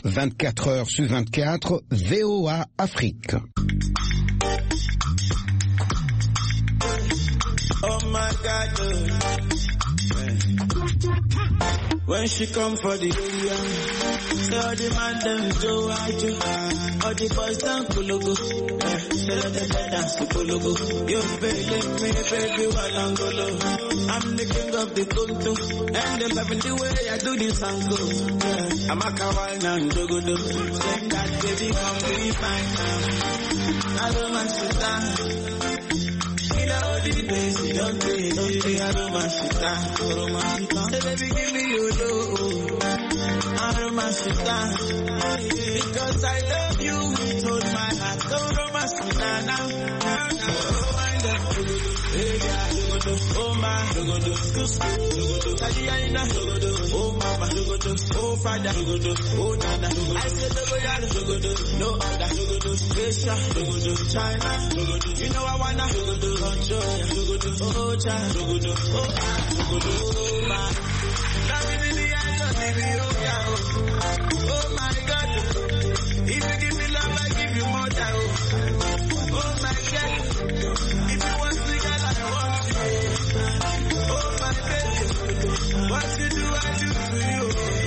24 heures sur 24, VOA Afrique. Oh my God, when she come for the area, say all the man them go out you, all the boys down Kulugu, say let them dance to Kulugu. You feeling me, baby, while I'm golo. I'm the king of the Kuntu, and them loving the way I do this and go. I'm a kawaii and jogodo, saying that baby come be fine now. I don't want to die. All the days you don't pay, I don't want to die. Say baby give me your love, I don't want to die. Because I love you with all my heart. Don't romance me now. Oh my, oh mama, oh father, oh nana. I said no other, Asia, China. You know I wanna oh child, oh my. Now in the eyes of oh my God. If you give me love, I give you more time. Oh my God. If you want to get, I want you. Oh my baby. What you do, I do to you.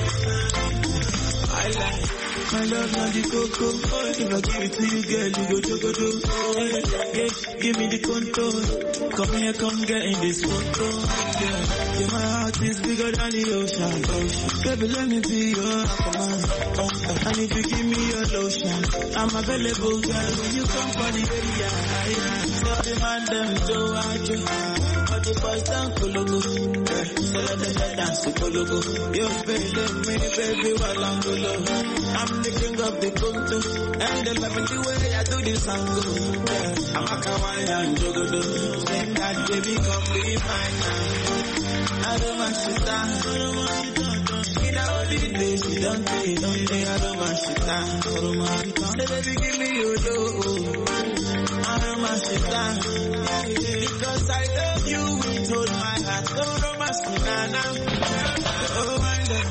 I like my love, not the cocoa. If I give it to you, girl, you go jogodo. Yeah, give me the control. Come here, come get in this photo. Yeah, my heart is bigger than the ocean. Baby, let me be your command. And if you give me your lotion, I'm available, girl. When you come for the area, tell the man them to watch you. All the boys down Kulugu, so let them dance to Kulugu. You feeling me, baby, while I'm golo. I'm the king of the Kuntu, and they loving the way I do this and go. I'm a kawaii and jogodo, saying that baby come be mine now. I don't want to die. In all the days you don't pay, I don't want to die. Say baby give me your love, I don't want to die. Because I love you with all my heart. Don't romance me now. Oh my God.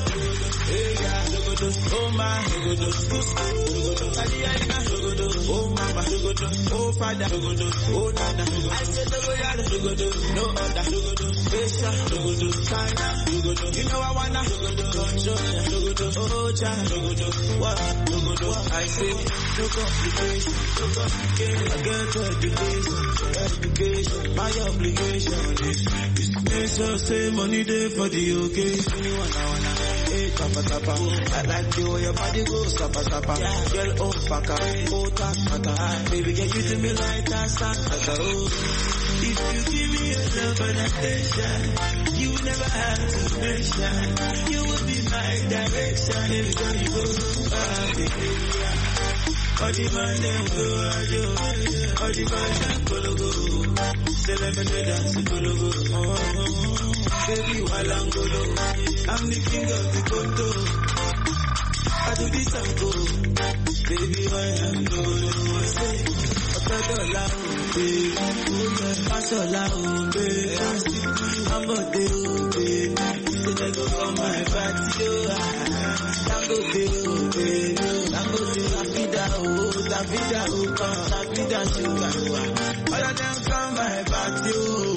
Oh my, oh mama, oh father, oh nana. I said no other, Asia, China. You know I wanna oh child, what? I say no complication, I get education, my obligation is make sure say money there for the occasion. Tapa tapa, I like the way your body goes tapa tapa. Girl, oh paka, oh tata, baby, can you do me like that? If you give me your love and attention, you never have to mention. You will be my direction every time you go. All the man them go, all the man them go. Say let me dance to go. Baby, while I'm golo, I'm the king of the Konto. I do this and go. Baby, while I'm golo, say, Otadola, baby, Pasola, baby, I'm a deal, baby. Say they go for my party, Tango deal, baby. Tango deal, Davida, sugar. All of them come my party,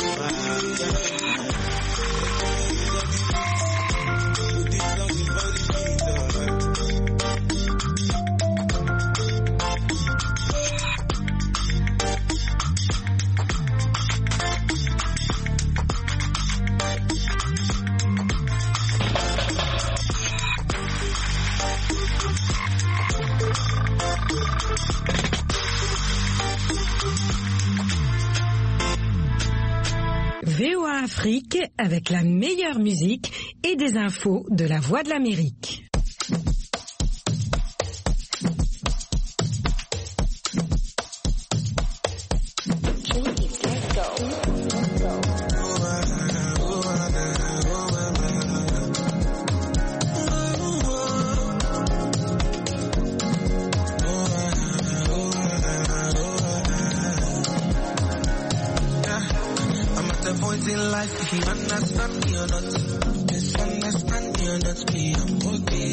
VOA Afrique avec la meilleure musique et des infos de la Voix de l'Amérique. In life, if you understand me or not, misunderstand me or not, me, I'm okay.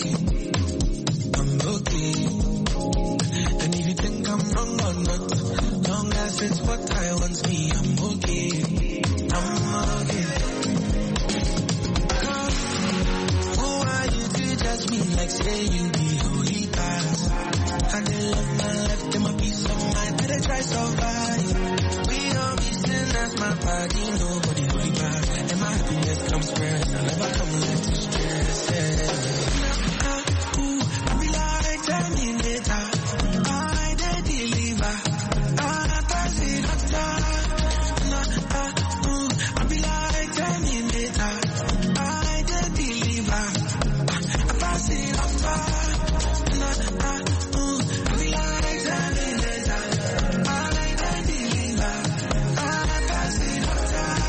say you be holy past. I didn't love my life, then my peace of mind. Better try survive. We all be sinners, my body, nobody holy past. And my happiness comes first. I never come left to stress. I be like Terminator. I did deliver. I pass it up time. I be like Terminator. I did deliver. I pass it up time. I be like Terminator. I did deliver. I pass it up time.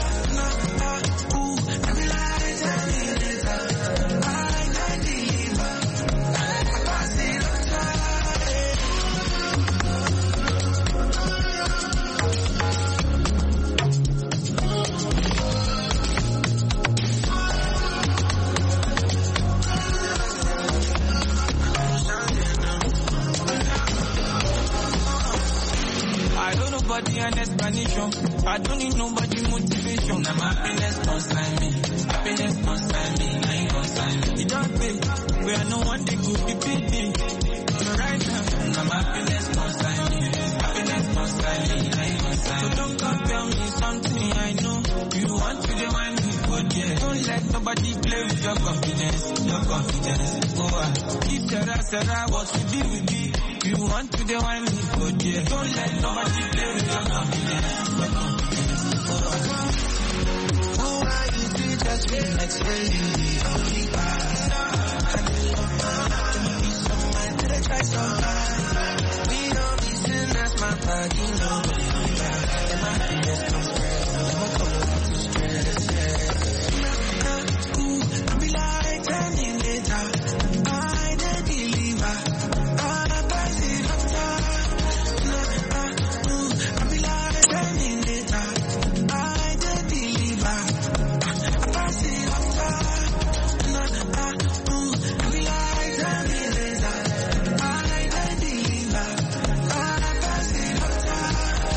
I be like Terminator. I did deliver. I pass it up time. I don't nobody an explanation. I don't need nobody motivation. Now my happiness consign me. Happiness consign me. I ain't consign me. It don't pay. Where no one they could be pity. Right now, now my happiness consign me. Happiness consign me. I ain't consign me. So don't come tell me something I know. You want to demand me for yeah. Don't let nobody play with your confidence. Your confidence. Go on. Keep Sarah, what we be. You want to demand me for yeah. Don't let nobody play with your confidence. Your confidence. Go on. Who are you to just feel like say you the only pass? I didn't love my life, give me peace of mind. Did I try survive? We don't be sinners, my body, nobody holy pass. And my happiness comes first. I never come left to stress. I be like Terminator. I did deliver. I pass it up time. I be like Terminator. I did deliver. I pass it up time. I be like Terminator. I did deliver. I pass it up time.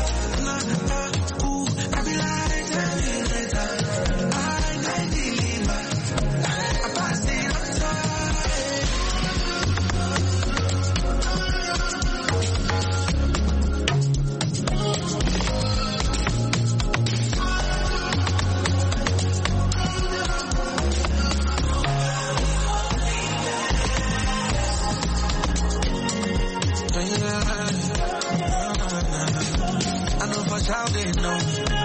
I be like Terminator. I did deliver. I pass it up time. I know for sure they know.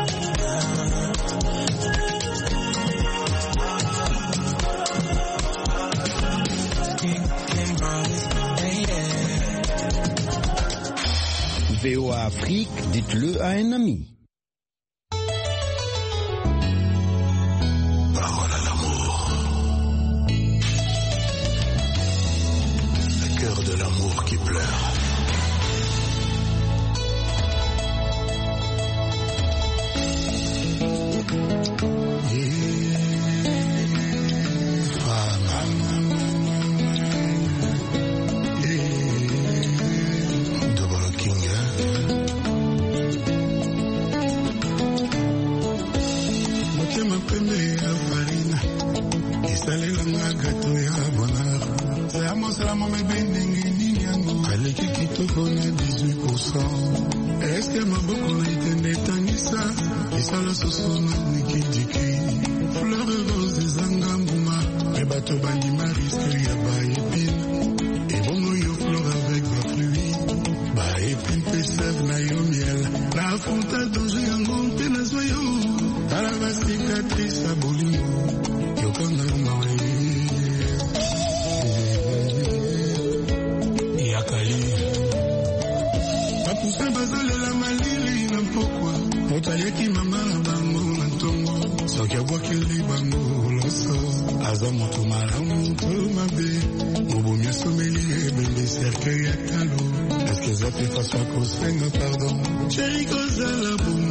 King Bronze, yeah. VOA Afrique, dites-le à un ami. Parole à l'amour. Le cœur de l'amour qui pleure. Double King. Motema pembe ya farina esalelanga gato ya bonheur sayamo salamo mebendenge nini yango aleki kitoko na 18%. Eske maboko na itende etangisa esala soso na nikidiki fleur rose ezanga mbuma me bato bandima riske ya baepine ebongo yo fleur avec bafluit baepine mpe save na yo miel na afronta danger yango mpe nazwa yo tala basicatrice ya bolingo yokanga mawe yakali bapusa bazalela malili na mpokwa motaleki mama na bango na ntongo soki abwakeli bango loso aza moto malamu to mabe mobomi asomeli ebembe cercueil ya talo eske eza mpe faso akosenga pardon sheri kozala bomo